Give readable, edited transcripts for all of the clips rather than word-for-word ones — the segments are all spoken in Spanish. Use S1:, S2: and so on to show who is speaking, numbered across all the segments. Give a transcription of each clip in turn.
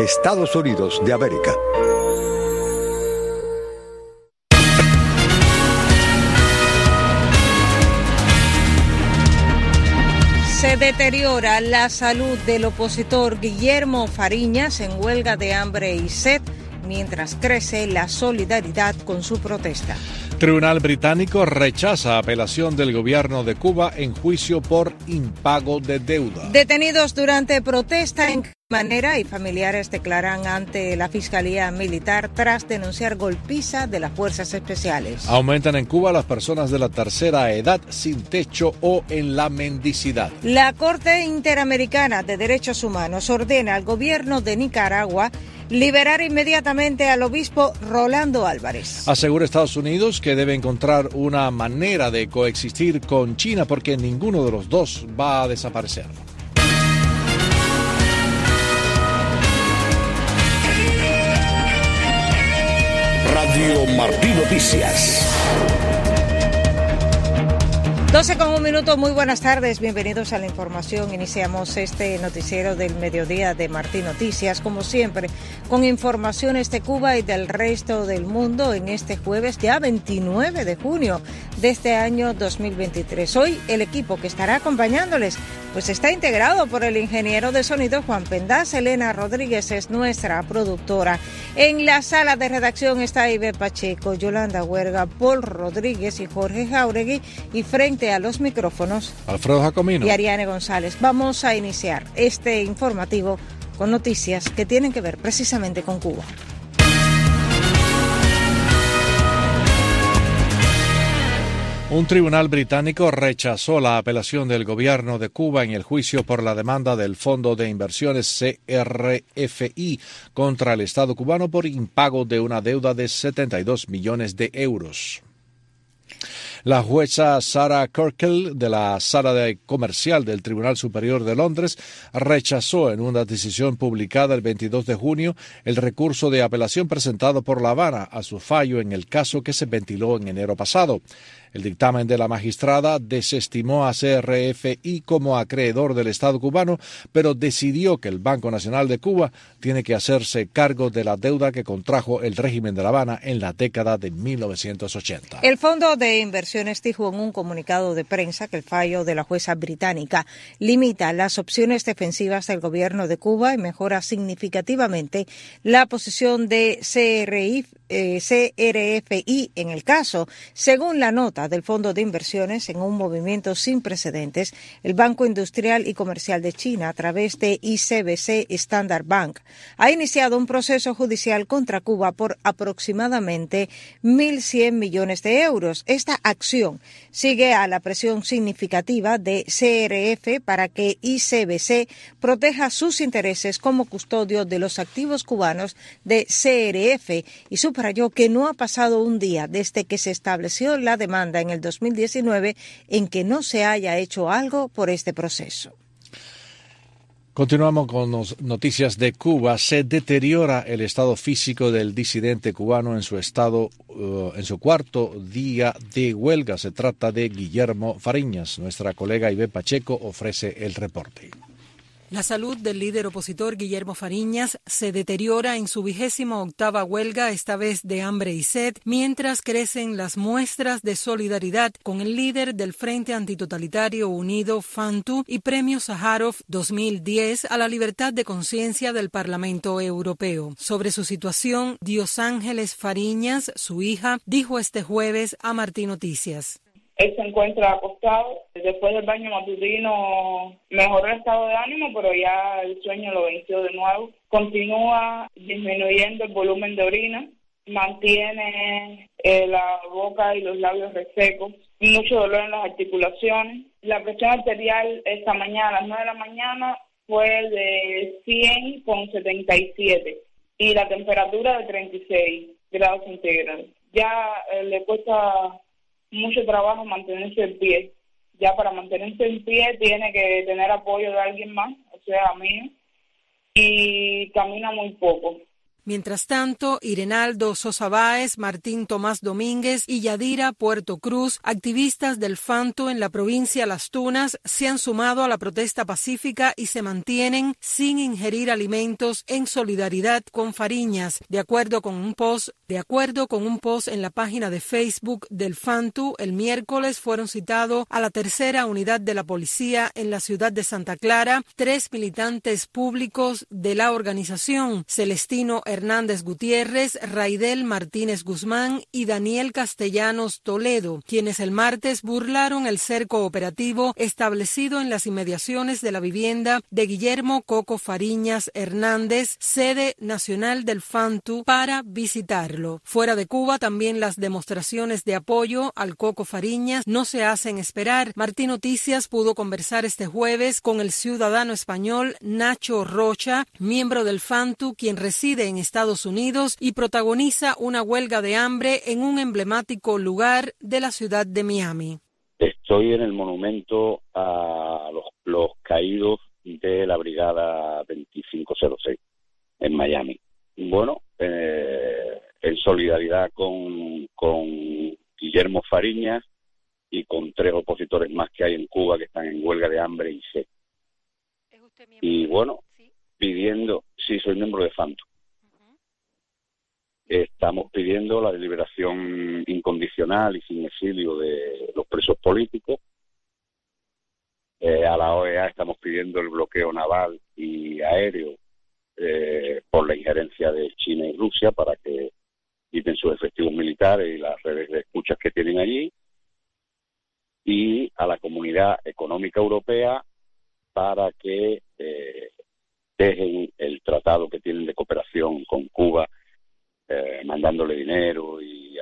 S1: Estados Unidos de América.
S2: Se deteriora la salud del opositor Guillermo Fariñas en huelga de hambre y sed, mientras crece la solidaridad con su protesta.
S3: Tribunal británico rechaza apelación del gobierno de Cuba en juicio por impago de deuda.
S2: Detenidos durante protesta en manera y familiares declaran ante la Fiscalía Militar tras denunciar golpiza de las fuerzas especiales.
S3: Aumentan en Cuba las personas de la tercera edad sin techo o en la mendicidad.
S2: La Corte Interamericana de Derechos Humanos ordena al gobierno de Nicaragua liberar inmediatamente al obispo Rolando Álvarez.
S3: Asegura Estados Unidos que debe encontrar una manera de coexistir con China porque ninguno de los dos va a desaparecer.
S4: Radio Martí Noticias.
S2: 12:01, muy buenas tardes, bienvenidos a la información. Iniciamos este noticiero del mediodía de Martí Noticias, como siempre, con informaciones de Cuba y del resto del mundo en este jueves, ya 29 de junio de este año 2023. Hoy el equipo que estará acompañándoles pues está integrado por el ingeniero de sonido Juan Pendaz. Elena Rodríguez es nuestra productora. En la sala de redacción está Ibe Pacheco, Yolanda Huerga, Paul Rodríguez y Jorge Jauregui, y frente a los micrófonos
S3: Alfredo Jacomino
S2: y Ariane González. Vamos a iniciar este informativo con noticias que tienen que ver precisamente con Cuba.
S3: Un tribunal británico rechazó la apelación del gobierno de Cuba en el juicio por la demanda del Fondo de Inversiones CRFI contra el Estado cubano por impago de una deuda de 72 millones de euros. La jueza Sarah Kirkle de la Sala Comercial del Tribunal Superior de Londres rechazó en una decisión publicada el 22 de junio el recurso de apelación presentado por La Habana a su fallo en el caso que se ventiló en enero pasado. El dictamen de la magistrada desestimó a CRFI como acreedor del Estado cubano, pero decidió que el Banco Nacional de Cuba tiene que hacerse cargo de la deuda que contrajo el régimen de La Habana en la década de 1980.
S2: El Fondo de Inversiones dijo en un comunicado de prensa que el fallo de la jueza británica limita las opciones defensivas del gobierno de Cuba y mejora significativamente la posición de CRFI en el caso. Según la nota del Fondo de Inversiones, en un movimiento sin precedentes, el Banco Industrial y Comercial de China, a través de ICBC Standard Bank, ha iniciado un proceso judicial contra Cuba por aproximadamente 1.100 millones de euros. Esta acción sigue a la presión significativa de CRF para que ICBC proteja sus intereses como custodio de los activos cubanos de CRF y subrayó que no ha pasado un día desde que se estableció la demanda en el 2019 en que no se haya hecho algo por este proceso.
S3: Continuamos con noticias de Cuba. Se deteriora el estado físico del disidente cubano en su cuarto día de huelga. Se trata de Guillermo Fariñas. Nuestra colega Ibe Pacheco ofrece el reporte.
S5: La salud del líder opositor Guillermo Fariñas se deteriora en su 28ª huelga, esta vez de hambre y sed, mientras crecen las muestras de solidaridad con el líder del Frente Antitotalitario Unido FANTU y Premio Sájarov 2010 a la libertad de conciencia del Parlamento Europeo. Sobre su situación, Dios Ángeles Fariñas, su hija, dijo este jueves a Martí Noticias.
S6: Él se encuentra acostado. Después del baño matutino mejoró el estado de ánimo, pero ya el sueño lo venció de nuevo. Continúa disminuyendo el volumen de orina, mantiene la boca y los labios resecos, mucho dolor en las articulaciones. La presión arterial esta mañana a las 9 de la mañana fue de 100,77 y la temperatura de 36 grados centígrados. Ya le cuesta mucho trabajo mantenerse en pie. Ya para mantenerse en pie tiene que tener apoyo de alguien más, o sea, mío, y camina muy poco.
S5: Mientras tanto, Irenaldo Sosa Báez, Martín Tomás Domínguez y Yadira Puerto Cruz, activistas del Fantu en la provincia Las Tunas, se han sumado a la protesta pacífica y se mantienen sin ingerir alimentos en solidaridad con Fariñas. De acuerdo con un post en la página de Facebook del Fantu, el miércoles fueron citados a la tercera unidad de la policía en la ciudad de Santa Clara 3 militantes públicos de la organización: Celestino Hernández Gutiérrez, Raidel Martínez Guzmán y Daniel Castellanos Toledo, quienes el martes burlaron el cerco operativo establecido en las inmediaciones de la vivienda de Guillermo Coco Fariñas Hernández, sede nacional del Fantu, para visitarlo. Fuera de Cuba, también las demostraciones de apoyo al Coco Fariñas no se hacen esperar. Martín Noticias pudo conversar este jueves con el ciudadano español Nacho Rocha, miembro del Fantu, quien reside en Estados Unidos y protagoniza una huelga de hambre en un emblemático lugar de la ciudad de Miami.
S7: Estoy en el monumento a los caídos de la Brigada 2506 en Miami. Bueno, en solidaridad con Guillermo Fariñas y con 3 opositores más que hay en Cuba que están en huelga de hambre y sed.
S5: ¿Es usted miembro?
S7: Y bueno,
S5: ¿Sí?
S7: sí, soy miembro de Fantu. Estamos pidiendo la liberación incondicional y sin exilio de los presos políticos. A la OEA estamos pidiendo el bloqueo naval y aéreo por la injerencia de China y Rusia para que quiten sus efectivos militares y las redes de escuchas que tienen allí. Y a la Comunidad Económica Europea para que dejen el tratado que tienen de cooperación con Cuba, mandándole dinero y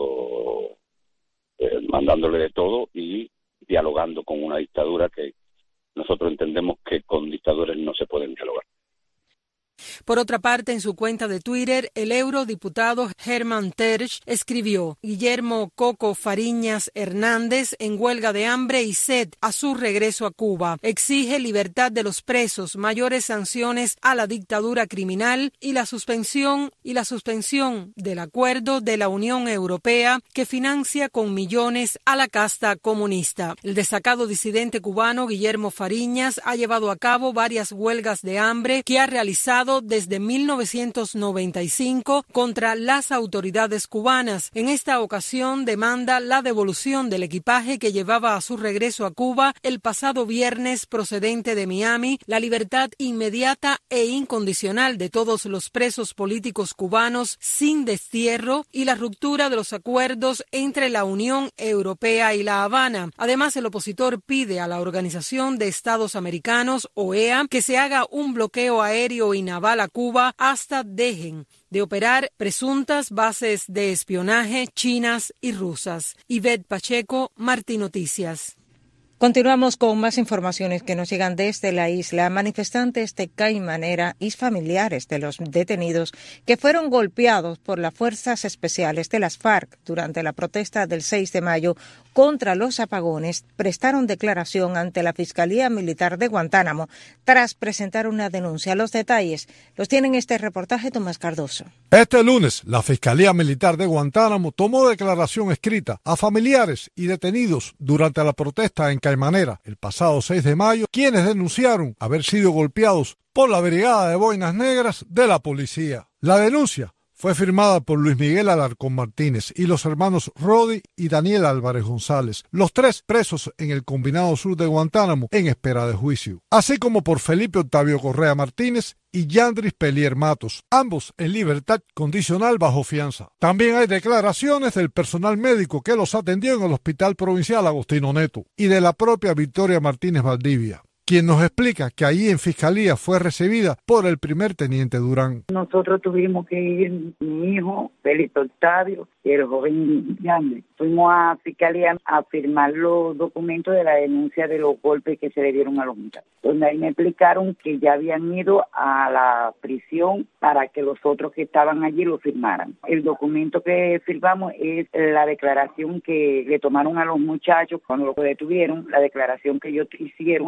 S7: mandándole de todo y dialogando con una dictadura que nosotros entendemos que con dictadores no se pueden dialogar.
S5: Por otra parte, en su cuenta de Twitter, el eurodiputado Herman Tersch escribió: Guillermo Coco Fariñas Hernández en huelga de hambre y sed a su regreso a Cuba. Exige libertad de los presos, mayores sanciones a la dictadura criminal y la suspensión del acuerdo de la Unión Europea que financia con millones a la casta comunista. El destacado disidente cubano Guillermo Fariñas ha llevado a cabo varias huelgas de hambre que ha realizado desde 1995 contra las autoridades cubanas. En esta ocasión demanda la devolución del equipaje que llevaba a su regreso a Cuba el pasado viernes procedente de Miami, la libertad inmediata e incondicional de todos los presos políticos cubanos sin destierro y la ruptura de los acuerdos entre la Unión Europea y La Habana. Además, el opositor pide a la Organización de Estados Americanos, OEA, que se haga un bloqueo aéreo y naval a Cuba hasta dejen de operar presuntas bases de espionaje chinas y rusas. Ivette Pacheco, Martín Noticias.
S2: Continuamos con más informaciones que nos llegan desde la isla. Manifestantes de Caimanera y familiares de los detenidos que fueron golpeados por las fuerzas especiales de las FARC durante la protesta del 6 de mayo contra los apagones prestaron declaración ante la Fiscalía Militar de Guantánamo tras presentar una denuncia. Los detalles los tiene en este reportaje Tomás Cardoso.
S8: Este lunes, la Fiscalía Militar de Guantánamo tomó declaración escrita a familiares y detenidos durante la protesta en Caimanera el pasado 6 de mayo, quienes denunciaron haber sido golpeados por la Brigada de Boinas Negras de la policía. La denuncia fue firmada por Luis Miguel Alarcón Martínez y los hermanos Rodi y Daniel Álvarez González, los 3 presos en el Combinado Sur de Guantánamo en espera de juicio, así como por Felipe Octavio Correa Martínez y Yandris Pelier Matos, ambos en libertad condicional bajo fianza. También hay declaraciones del personal médico que los atendió en el Hospital Provincial Agostino Neto y de la propia Victoria Martínez Valdivia, quien nos explica que allí en Fiscalía fue recibida por el primer teniente Durán.
S9: Nosotros tuvimos que ir, mi hijo, Felipe Octavio, y el joven Yandris. Fuimos a Fiscalía a firmar los documentos de la denuncia de los golpes que se le dieron a los muchachos, donde ahí me explicaron que ya habían ido a la prisión para que los otros que estaban allí lo firmaran. El documento que firmamos es la declaración que le tomaron a los muchachos cuando los detuvieron, la declaración que ellos hicieron acerca de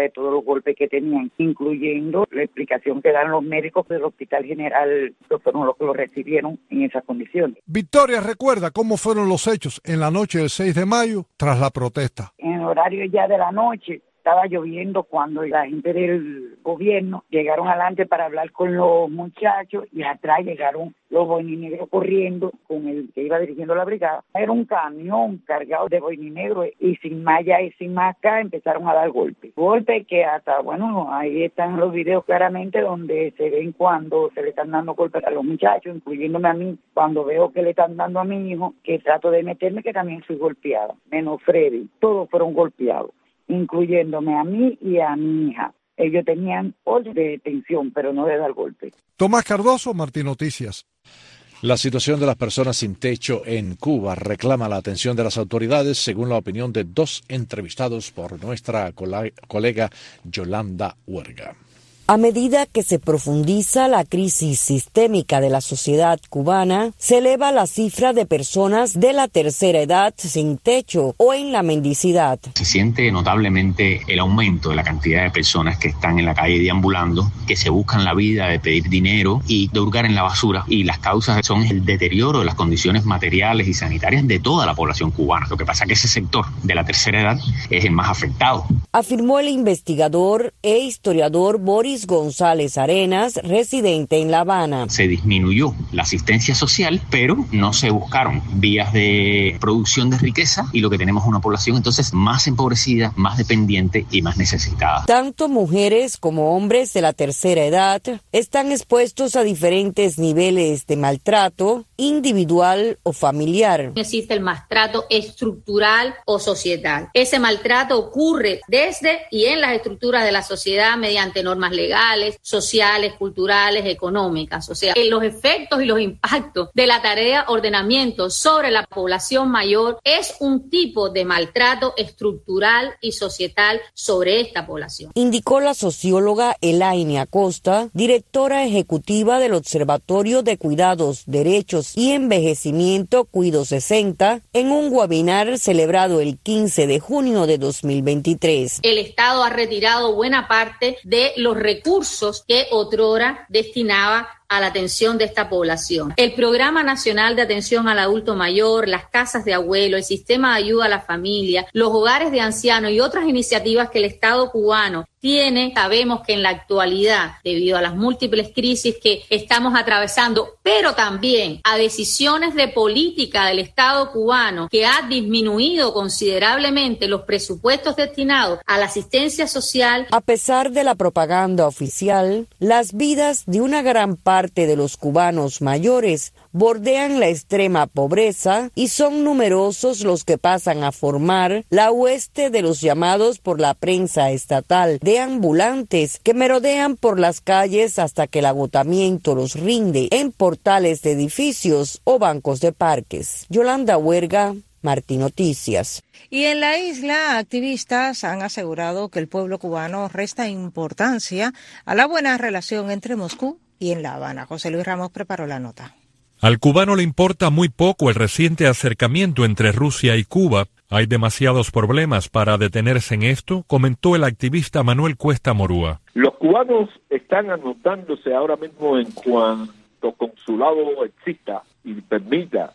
S9: de todos los golpes que tenían, incluyendo la explicación que dan los médicos del Hospital General, que fueron los que lo recibieron en esas condiciones.
S8: Victoria recuerda cómo fueron los hechos en la noche del 6 de mayo tras la protesta.
S9: En el horario ya de la noche, estaba lloviendo cuando la gente del gobierno llegaron adelante para hablar con los muchachos y atrás llegaron los boininegros corriendo con el que iba dirigiendo la brigada. Era un camión cargado de boininegros y sin malla y sin máscara empezaron a dar golpes. Golpes que hasta, bueno, ahí están los videos claramente donde se ven cuando se le están dando golpes a los muchachos, incluyéndome a mí, cuando veo que le están dando a mi hijo, que trato de meterme, que también fui golpeada, menos Freddy, todos fueron golpeados, incluyéndome a mí y a mi hija. Ellos tenían orden de detención, pero no de dar golpe.
S8: Tomás Cardoso, Martín Noticias.
S3: La situación de las personas sin techo en Cuba reclama la atención de las autoridades, según la opinión de 2 entrevistados por nuestra colega Yolanda Huerga.
S10: A medida que se profundiza la crisis sistémica de la sociedad cubana, se eleva la cifra de personas de la tercera edad sin techo o en la mendicidad.
S11: Se siente notablemente el aumento de la cantidad de personas que están en la calle deambulando, que se buscan la vida de pedir dinero y de hurgar en la basura. Y las causas son el deterioro de las condiciones materiales y sanitarias de toda la población cubana. Lo que pasa es que ese sector de la tercera edad es el más afectado.
S10: Afirmó el investigador e historiador Boris González Arenas, residente en La Habana.
S11: Se disminuyó la asistencia social, pero no se buscaron vías de producción de riqueza y lo que tenemos es una población entonces más empobrecida, más dependiente y más necesitada.
S10: Tanto mujeres como hombres de la tercera edad están expuestos a diferentes niveles de maltrato individual o familiar.
S12: Existe el maltrato estructural o societal. Ese maltrato ocurre desde y en las estructuras de la sociedad mediante normas legales, sociales, culturales, económicas. O sea, los efectos y los impactos de la tarea ordenamiento sobre la población mayor es un tipo de maltrato estructural y societal sobre esta población.
S10: Indicó la socióloga Elaine Acosta, directora ejecutiva del Observatorio de Cuidados, Derechos y Envejecimiento Cuido 60, en un webinar celebrado el 15 de junio de 2023.
S12: El Estado ha retirado buena parte de los recursos que otrora destinaba a la atención de esta población. El Programa Nacional de Atención al Adulto Mayor, las casas de abuelo, el sistema de ayuda a la familia, los hogares de ancianos y otras iniciativas que el Estado cubano tiene, sabemos que en la actualidad, debido a las múltiples crisis que estamos atravesando, pero también a decisiones de política del Estado cubano que ha disminuido considerablemente los presupuestos destinados a la asistencia social.
S10: A pesar de la propaganda oficial, las vidas de una gran parte de los cubanos mayores bordean la extrema pobreza y son numerosos los que pasan a formar la hueste de los llamados por la prensa estatal de ambulantes que merodean por las calles hasta que el agotamiento los rinde en portales de edificios o bancos de parques. Yolanda Huerga, Martín Noticias.
S2: Y en la isla, activistas han asegurado que el pueblo cubano resta importancia a la buena relación entre Moscú y en La Habana. José Luis Ramos preparó la nota.
S13: Al cubano le importa muy poco el reciente acercamiento entre Rusia y Cuba. Hay demasiados problemas para detenerse en esto, comentó el activista Manuel Cuesta Morúa.
S14: Los cubanos están anotándose ahora mismo en cuanto consulado exista y permita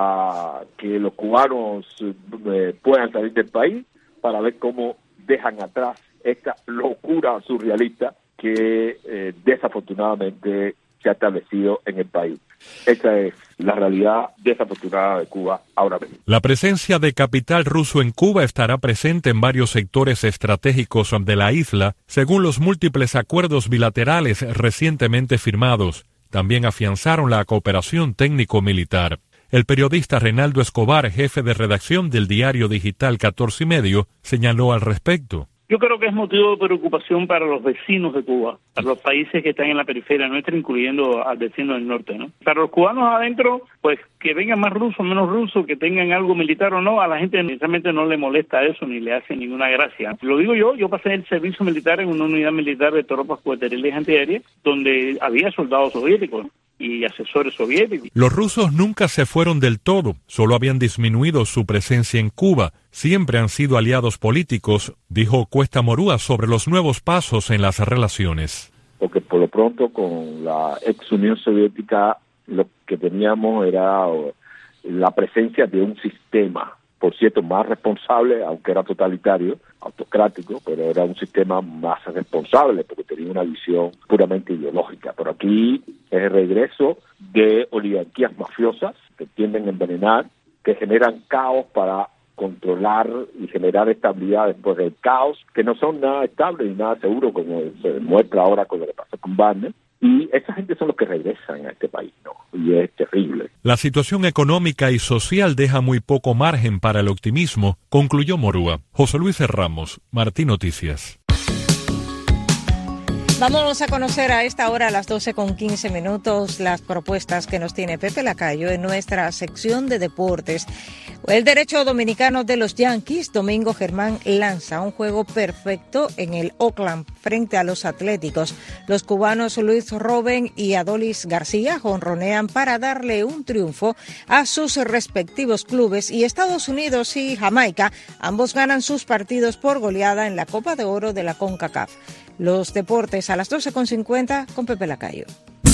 S14: a que los cubanos puedan salir del país para ver cómo dejan atrás esta locura surrealista que desafortunadamente se ha establecido en el país. Esa es la realidad desafortunada de Cuba ahora mismo.
S13: La presencia de capital ruso en Cuba estará presente en varios sectores estratégicos de la isla, según los múltiples acuerdos bilaterales recientemente firmados. También afianzaron la cooperación técnico-militar. El periodista Reinaldo Escobar, jefe de redacción del diario digital 14 y Medio, señaló al respecto.
S15: Yo creo que es motivo de preocupación para los vecinos de Cuba, para los países que están en la periferia nuestra, incluyendo al vecino del norte, ¿no? Para los cubanos adentro, pues que vengan más rusos, menos rusos, que tengan algo militar o no, a la gente necesariamente no le molesta eso ni le hace ninguna gracia. Lo digo yo pasé el servicio militar en una unidad militar de tropas cuarteliles antiaéreas donde había soldados soviéticos. y asesores soviéticos.
S13: Los rusos nunca se fueron del todo, solo habían disminuido su presencia en Cuba. Siempre han sido aliados políticos, dijo Cuesta Morúa sobre los nuevos pasos en las relaciones.
S14: Porque por lo pronto con la ex Unión Soviética lo que teníamos era la presencia de un sistema, por cierto, más responsable, aunque era totalitario, autocrático, pero era un sistema más responsable porque tenía una visión puramente ideológica. Pero aquí es el regreso de oligarquías mafiosas que tienden a envenenar, que generan caos para controlar y generar estabilidad después del caos, que no son nada estables ni nada seguros, como se demuestra ahora con lo que pasó con Wagner. Y esa gente son los que regresan a este país, ¿no? Y es terrible.
S13: La situación económica y social deja muy poco margen para el optimismo, concluyó Morúa. José Luis Ramos, Martín Noticias.
S2: Vamos a conocer a esta hora, a las 12:15, las propuestas que nos tiene Pepe Lacayo en nuestra sección de deportes. El derecho dominicano de los Yankees, Domingo Germán, lanza un juego perfecto en el Oakland frente a los Atléticos. Los cubanos Luis Robben y Adolis García jonronean para darle un triunfo a sus respectivos clubes, y Estados Unidos y Jamaica ambos ganan sus partidos por goleada en la Copa de Oro de la CONCACAF. Los deportes a las 12:50 con Pepe Lacayo.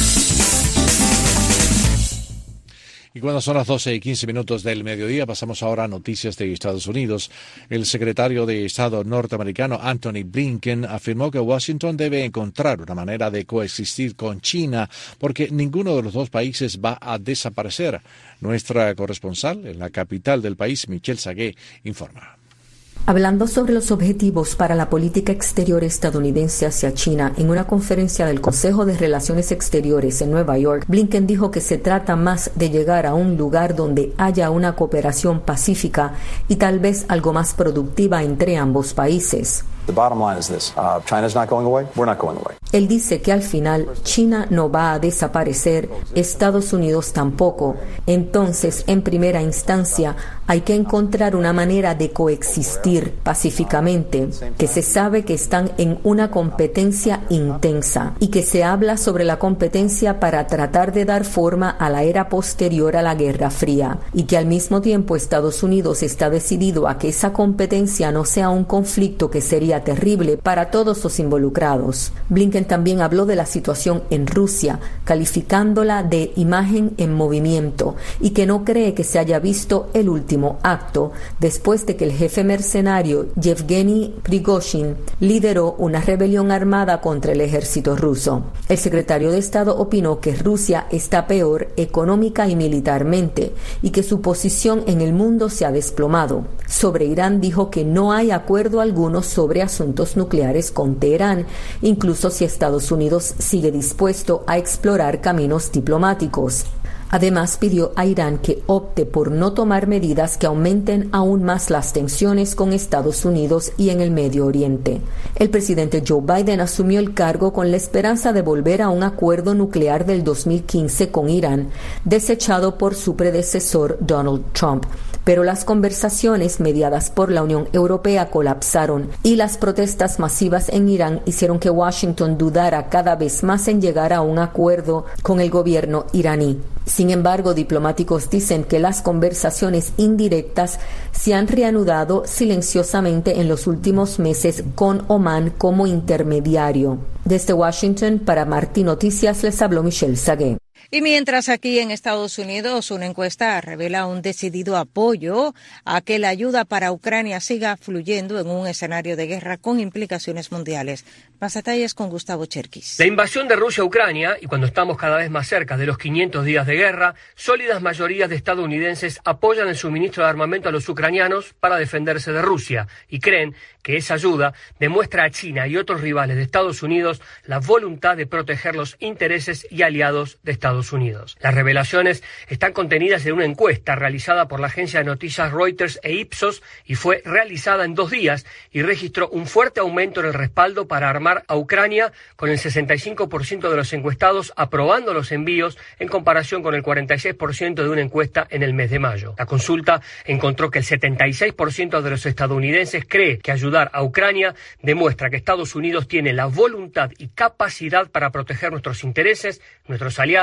S3: Y cuando son las 12:15 del mediodía, pasamos ahora a noticias de Estados Unidos. El secretario de Estado norteamericano Anthony Blinken afirmó que Washington debe encontrar una manera de coexistir con China porque ninguno de los dos países va a desaparecer. Nuestra corresponsal en la capital del país, Michelle Sagué, informa.
S16: Hablando sobre los objetivos para la política exterior estadounidense hacia China en una conferencia del Consejo de Relaciones Exteriores en Nueva York, Blinken dijo que se trata más de llegar a un lugar donde haya una cooperación pacífica y tal vez algo más productiva entre ambos países.
S17: The bottom line is this, China's not going away, we're not going away.
S16: Él dice que al final China no va a desaparecer, Estados Unidos tampoco. Entonces, en primera instancia, hay que encontrar una manera de coexistir pacíficamente, que se sabe que están en una competencia intensa y que se habla sobre la competencia para tratar de dar forma a la era posterior a la Guerra Fría, y que al mismo tiempo Estados Unidos está decidido a que esa competencia no sea un conflicto que sería terrible para todos los involucrados. Blinken también habló de la situación en Rusia, calificándola de imagen en movimiento, y que no cree que se haya visto el último acto después de que el jefe mercenario Yevgeny Prigozhin lideró una rebelión armada contra el ejército ruso. El secretario de Estado opinó que Rusia está peor económica y militarmente y que su posición en el mundo se ha desplomado. Sobre Irán dijo que no hay acuerdo alguno sobre asuntos nucleares con Teherán, incluso si Estados Unidos sigue dispuesto a explorar caminos diplomáticos. Además, pidió a Irán que opte por no tomar medidas que aumenten aún más las tensiones con Estados Unidos y en el Medio Oriente. El presidente Joe Biden asumió el cargo con la esperanza de volver a un acuerdo nuclear del 2015 con Irán, desechado por su predecesor Donald Trump. Pero las conversaciones mediadas por la Unión Europea colapsaron y las protestas masivas en Irán hicieron que Washington dudara cada vez más en llegar a un acuerdo con el gobierno iraní. Sin embargo, diplomáticos dicen que las conversaciones indirectas se han reanudado silenciosamente en los últimos meses con Omán como intermediario. Desde Washington, para Martín Noticias, les habló Michelle Sagué.
S2: Y mientras aquí en Estados Unidos una encuesta revela un decidido apoyo a que la ayuda para Ucrania siga fluyendo en un escenario de guerra con implicaciones mundiales. Más detalles con Gustavo Cherkis.
S18: La invasión de Rusia a Ucrania, y cuando estamos cada vez más cerca de los 500 días de guerra, sólidas mayorías de estadounidenses apoyan el suministro de armamento a los ucranianos para defenderse de Rusia y creen que esa ayuda demuestra a China y otros rivales de Estados Unidos la voluntad de proteger los intereses y aliados de Estados Unidos. Las revelaciones están contenidas en una encuesta realizada por la agencia de noticias Reuters e Ipsos y fue realizada en 2 días y registró un fuerte aumento en el respaldo para armar a Ucrania, con el 65% de los encuestados aprobando los envíos en comparación con el 46% de una encuesta en el mes de mayo. La consulta encontró que el 76% de los estadounidenses cree que ayudar a Ucrania demuestra que Estados Unidos tiene la voluntad y capacidad para proteger nuestros intereses, nuestros aliados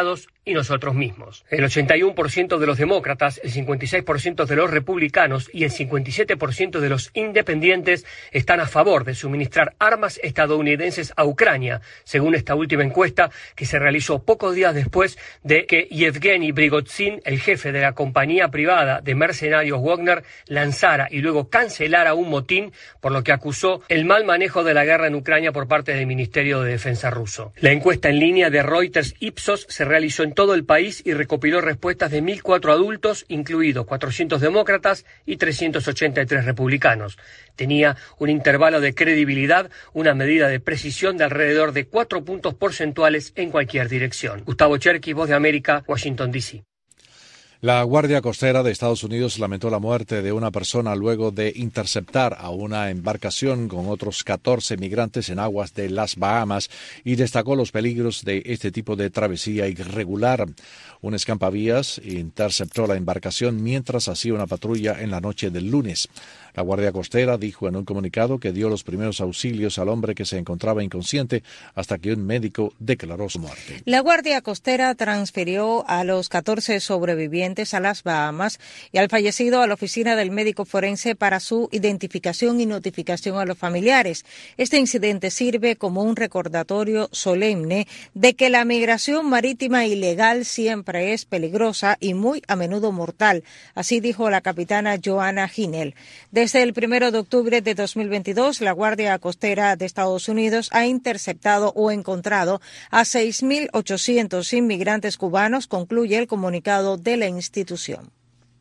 S18: y nosotros mismos. El 81% de los demócratas, el 56% de los republicanos y el 57% de los independientes están a favor de suministrar armas estadounidenses a Ucrania, según esta última encuesta que se realizó pocos días después de que Yevgeny Prigozhin, el jefe de la compañía privada de mercenarios Wagner, lanzara y luego cancelara un motín, por lo que acusó el mal manejo de la guerra en Ucrania por parte del Ministerio de Defensa ruso. La encuesta en línea de Reuters Ipsos se realizó en todo el país y recopiló respuestas de 1.004 adultos, incluidos 400 demócratas y 383 republicanos. Tenía un intervalo de credibilidad, una medida de precisión de alrededor de 4 puntos porcentuales en cualquier dirección. Gustavo Cherkis, Voz de América, Washington, D.C.
S3: La Guardia Costera de Estados Unidos lamentó la muerte de una persona luego de interceptar a una embarcación con otros 14 migrantes en aguas de las Bahamas y destacó los peligros de este tipo de travesía irregular. Un escampavías interceptó la embarcación mientras hacía una patrulla en la noche del lunes. La Guardia Costera dijo en un comunicado que dio los primeros auxilios al hombre que se encontraba inconsciente hasta que un médico declaró su muerte.
S2: La Guardia Costera transfirió a los 14 sobrevivientes a las Bahamas y al fallecido a la oficina del médico forense para su identificación y notificación a los familiares. Este incidente sirve como un recordatorio solemne de que la migración marítima ilegal siempre es peligrosa y muy a menudo mortal. Así dijo la capitana Joanna Hinel. Desde el 1 de octubre de 2022, la Guardia Costera de Estados Unidos ha interceptado o encontrado a 6.800 inmigrantes cubanos, concluye el comunicado de la institución.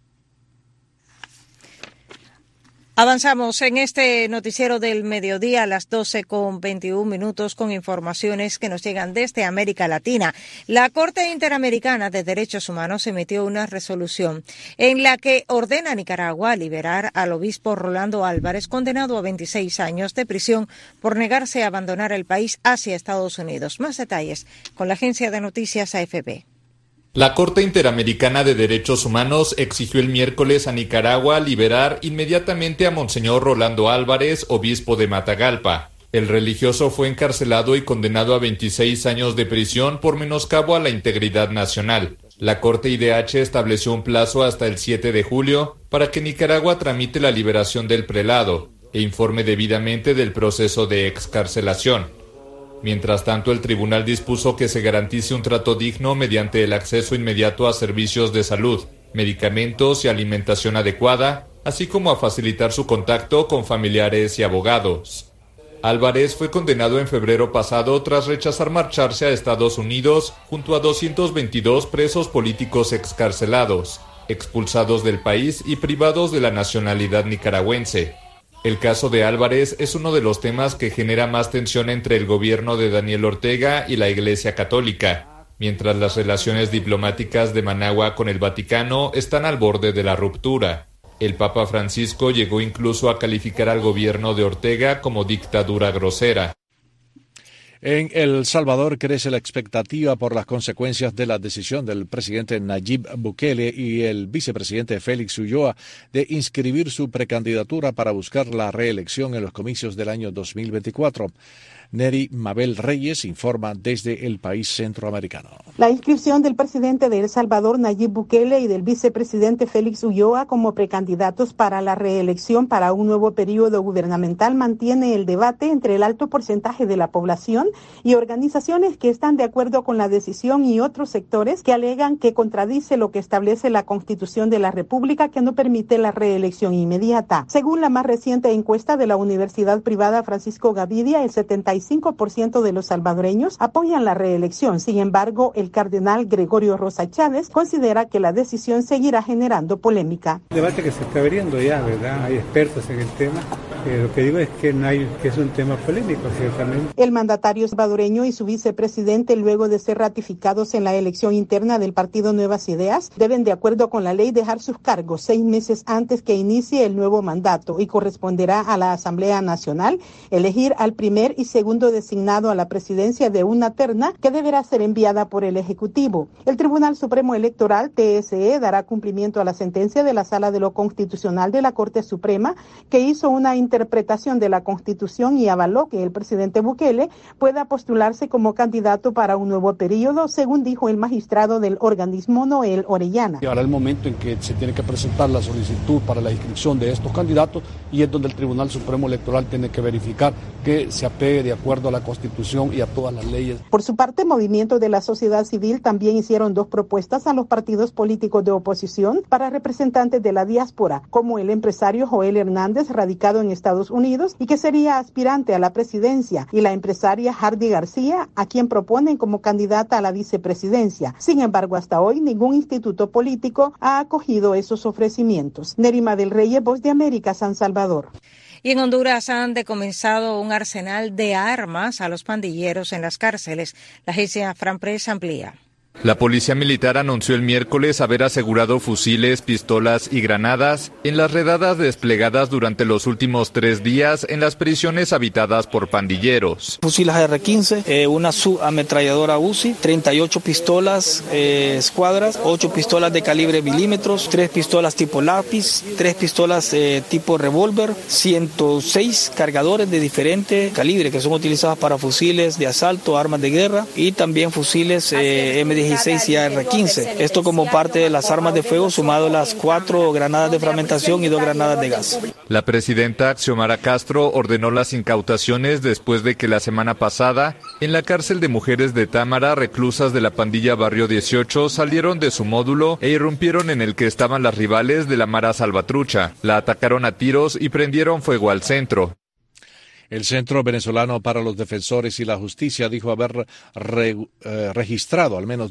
S2: Avanzamos en este noticiero del mediodía a las 12:21 con informaciones que nos llegan desde América Latina. La Corte Interamericana de Derechos Humanos emitió una resolución en la que ordena a Nicaragua liberar al obispo Rolando Álvarez, condenado a 26 años de prisión por negarse a abandonar el país hacia Estados Unidos. Más detalles con la agencia de noticias AFP.
S19: La Corte Interamericana de Derechos Humanos exigió el miércoles a Nicaragua liberar inmediatamente a Monseñor Rolando Álvarez, obispo de Matagalpa. El religioso fue encarcelado y condenado a 26 años de prisión por menoscabo a la integridad nacional. La Corte IDH estableció un plazo hasta el 7 de julio para que Nicaragua tramite la liberación del prelado e informe debidamente del proceso de excarcelación. Mientras tanto, el tribunal dispuso que se garantice un trato digno mediante el acceso inmediato a servicios de salud, medicamentos y alimentación adecuada, así como a facilitar su contacto con familiares y abogados. Álvarez fue condenado en febrero pasado tras rechazar marcharse a Estados Unidos junto a 222 presos políticos excarcelados, expulsados del país y privados de la nacionalidad nicaragüense. El caso de Álvarez es uno de los temas que genera más tensión entre el gobierno de Daniel Ortega y la Iglesia Católica, mientras las relaciones diplomáticas de Managua con el Vaticano están al borde de la ruptura. El Papa Francisco llegó incluso a calificar al gobierno de Ortega como dictadura grosera.
S3: En El Salvador crece la expectativa por las consecuencias de la decisión del presidente Nayib Bukele y el vicepresidente Félix Ulloa de inscribir su precandidatura para buscar la reelección en los comicios del año 2024. Neri Mabel Reyes informa desde el país centroamericano.
S20: La inscripción del presidente de El Salvador, Nayib Bukele, y del vicepresidente Félix Ulloa como precandidatos para la reelección para un nuevo periodo gubernamental mantiene el debate entre el alto porcentaje de la población y organizaciones que están de acuerdo con la decisión y otros sectores que alegan que contradice lo que establece la Constitución de la República, que no permite la reelección inmediata. Según la más reciente encuesta de la Universidad Privada Francisco Gavidia, el 75% de los salvadoreños apoyan la reelección. Sin embargo, el cardenal Gregorio Rosa Chávez considera que la decisión seguirá generando polémica.
S21: El debate que se está abriendo ya, ¿verdad? Hay expertos en el tema. Lo que digo es que es un tema polémico, ciertamente.
S20: El mandatario salvadoreño y su vicepresidente, luego de ser ratificados en la elección interna del partido Nuevas Ideas, deben, de acuerdo con la ley, dejar sus cargos 6 meses antes que inicie el nuevo mandato, y corresponderá a la Asamblea Nacional elegir al primer y segundo designado a la presidencia de una terna que deberá ser enviada por el Ejecutivo. El Tribunal Supremo Electoral, TSE, dará cumplimiento a la sentencia de la Sala de lo Constitucional de la Corte Suprema, que hizo una interpretación interpretación de la Constitución y avaló que el presidente Bukele pueda postularse como candidato para un nuevo periodo, según dijo el magistrado del organismo Noel Orellana.
S1: Llegará el momento en que se tiene que presentar la solicitud para la inscripción de estos candidatos y es donde el Tribunal Supremo Electoral tiene que verificar que se apegue de acuerdo a la Constitución y a todas las leyes.
S20: Por su parte, movimientos de la sociedad civil también hicieron 2 propuestas a los partidos políticos de oposición para representantes de la diáspora, como el empresario Joel Hernández, radicado en Estados Unidos y que sería aspirante a la presidencia, y la empresaria Hardy García, a quien proponen como candidata a la vicepresidencia. Sin embargo, hasta hoy ningún instituto político ha acogido esos ofrecimientos. Nerima del Rey, Voz de América, San Salvador.
S2: Y en Honduras han decomenzado un arsenal de armas a los pandilleros en las cárceles. La agencia FranPress amplía.
S19: La policía militar anunció el miércoles haber asegurado fusiles, pistolas y granadas en las redadas desplegadas durante los últimos 3 días en las prisiones habitadas por pandilleros.
S22: Fusiles AR-15, una subametralladora UCI, 38 pistolas escuadras, 8 pistolas de calibre milímetros, 3 pistolas tipo lápiz, 3 pistolas tipo revólver, 106 cargadores de diferente calibre que son utilizados para fusiles de asalto, armas de guerra y también fusiles M16 y AR-15. Esto como parte de las armas de fuego, sumado a las 4 granadas de fragmentación y 2 granadas de gas.
S19: La presidenta Xiomara Castro ordenó las incautaciones después de que la semana pasada, en la cárcel de mujeres de Támara, reclusas de la pandilla Barrio 18 salieron de su módulo e irrumpieron en el que estaban las rivales de la Mara Salvatrucha. La atacaron a tiros y prendieron fuego al centro.
S3: El Centro Venezolano para los Defensores y la Justicia dijo haber registrado al menos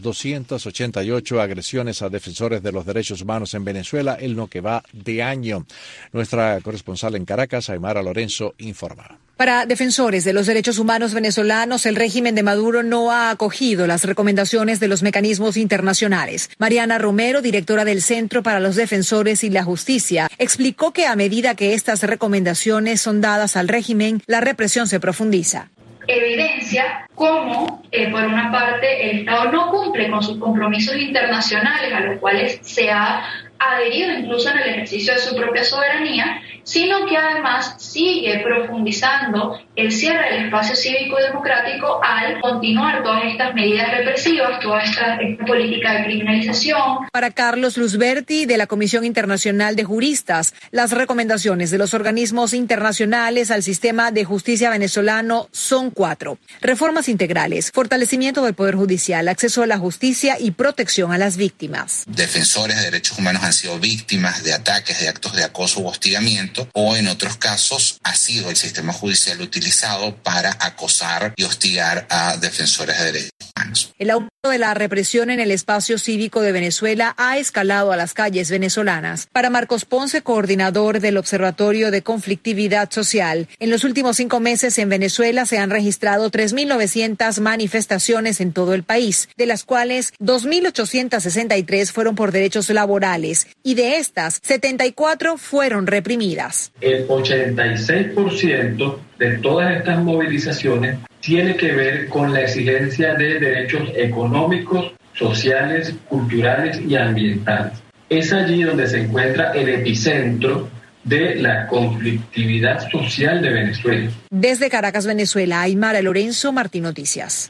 S3: 288 agresiones a defensores de los derechos humanos en Venezuela en lo que va de año. Nuestra corresponsal en Caracas, Aymara Lorenzo, informa.
S23: Para defensores de los derechos humanos venezolanos, el régimen de Maduro no ha acogido las recomendaciones de los mecanismos internacionales. Mariana Romero, directora del Centro para los Defensores y la Justicia, explicó que a medida que estas recomendaciones son dadas al régimen, la represión se profundiza.
S24: Evidencia cómo, por una parte, el Estado no cumple con sus compromisos internacionales a los cuales se ha adherido incluso en el ejercicio de su propia soberanía, sino que además sigue profundizando el cierre del espacio cívico y democrático al continuar todas estas medidas represivas, toda esta política de criminalización.
S23: Para Carlos Luzberti, de la Comisión Internacional de Juristas, las recomendaciones de los organismos internacionales al sistema de justicia venezolano son 4. Reformas integrales, fortalecimiento del Poder Judicial, acceso a la justicia y protección a las víctimas.
S25: Defensores de derechos humanos han sido víctimas de ataques, de actos de acoso u hostigamiento, o en otros casos ha sido el sistema judicial utilizado para acosar y hostigar a defensores de derechos humanos.
S23: El aumento de la represión en el espacio cívico de Venezuela ha escalado a las calles venezolanas. Para Marcos Ponce, coordinador del Observatorio de Conflictividad Social, en los últimos 5 meses en Venezuela se han registrado 3.900 manifestaciones en todo el país, de las cuales 2.863 fueron por derechos laborales y de estas 74 fueron reprimidas.
S26: El 86% de todas estas movilizaciones tiene que ver con la exigencia de derechos económicos, sociales, culturales y ambientales. Es allí donde se encuentra el epicentro de la conflictividad social de Venezuela.
S23: Desde Caracas, Venezuela, Aymara Lorenzo, Martín Noticias.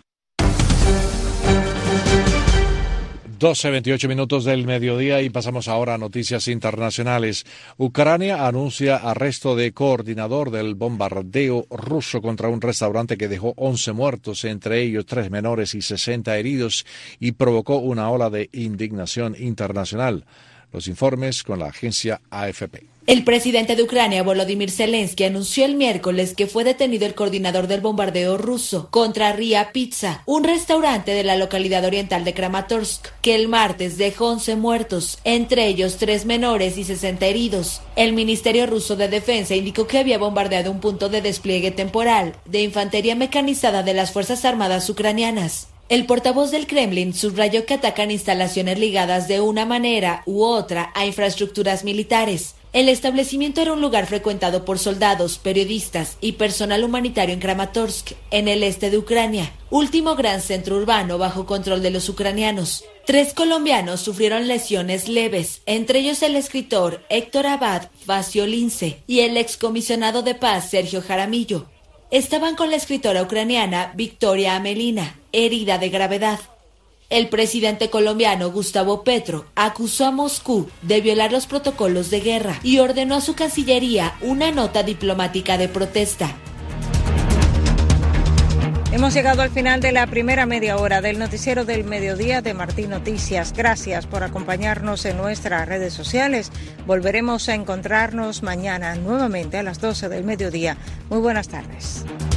S3: 12:28 minutos del mediodía y pasamos ahora a noticias internacionales. Ucrania anuncia arresto de coordinador del bombardeo ruso contra un restaurante que dejó 11 muertos, entre ellos 3 menores y 60 heridos, y provocó una ola de indignación internacional. Los informes con la agencia AFP.
S27: El presidente de Ucrania, Volodymyr Zelensky, anunció el miércoles que fue detenido el coordinador del bombardeo ruso contra Ria Pizza, un restaurante de la localidad oriental de Kramatorsk, que el martes dejó 11 muertos, entre ellos 3 menores y 60 heridos. El Ministerio ruso de Defensa indicó que había bombardeado un punto de despliegue temporal de infantería mecanizada de las Fuerzas Armadas ucranianas. El portavoz del Kremlin subrayó que atacan instalaciones ligadas de una manera u otra a infraestructuras militares. El establecimiento era un lugar frecuentado por soldados, periodistas y personal humanitario en Kramatorsk, en el este de Ucrania, último gran centro urbano bajo control de los ucranianos. 3 colombianos sufrieron lesiones leves, entre ellos el escritor Héctor Abad Faciolince y el excomisionado de paz Sergio Jaramillo. Estaban con la escritora ucraniana Victoria Amelina, herida de gravedad. El presidente colombiano Gustavo Petro acusó a Moscú de violar los protocolos de guerra y ordenó a su Cancillería una nota diplomática de protesta.
S2: Hemos llegado al final de la primera media hora del noticiero del mediodía de Martín Noticias. Gracias por acompañarnos en nuestras redes sociales. Volveremos a encontrarnos mañana nuevamente a las 12 del mediodía. Muy buenas tardes.